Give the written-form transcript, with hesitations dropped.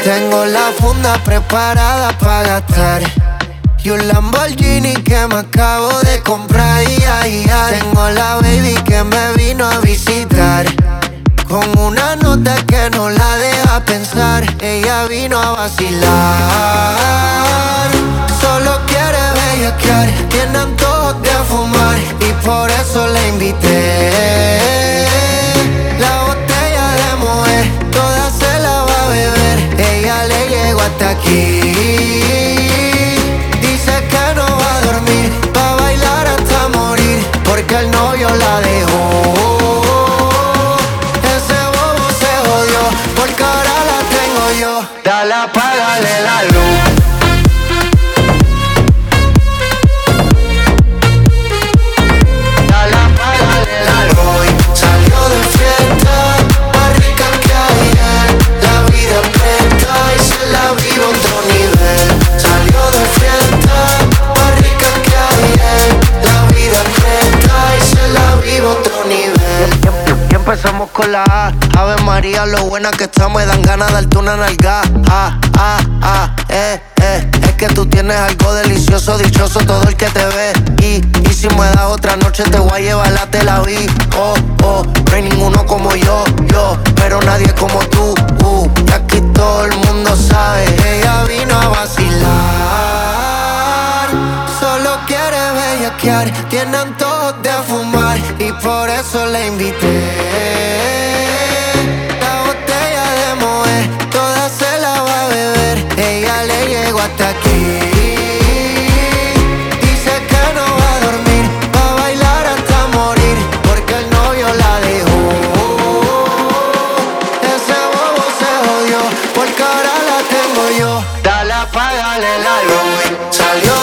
Tengo la funda preparada para gastar y un Lamborghini que me acabo de comprar. Tengo la baby que me vino a visitar con una nota que no la deja pensar. Ella vino a vacilar, solo quiere bellaquear, tiene antojos de fumar y por eso la invité. La botella de Moët, toda se la va a beber. Ella le llegó hasta aquí. Dice que no va a dormir, va a bailar hasta morir, porque el novio la dejó. Ese bobo se jodió, porque ahora la tengo yo. Dale, apágale la luz. Dale, apágale la luz. Hoy salió de fiesta, más rica que ayer. La vida presta y se la vive a otro nivel. Salió de fiesta, más rica que ayer. La vida presta y se la vive a otro nivel. Y empezamos con la A. Ave María, lo buena que está, me dan ganas de darte una nalga. Es que tú tienes algo delicioso, dichoso todo el que te ve. Y si me das otra noche te voy a llevar a Tel Aviv. No hay ninguno como yo, pero nadie como tú. Y aquí todo el mundo sabe, ella vino a vacilar. Solo quiere bellaquear, tiene antojos de fumar y por eso la invité. La botella de Moët, toda se la va a beber. Ella le llegó hasta aquí. Dice que no va a dormir, va a bailar hasta morir, porque el novio la dejó. Ese bobo se jodió, porque ahora la tengo yo. Dale, apágale la luz. Salió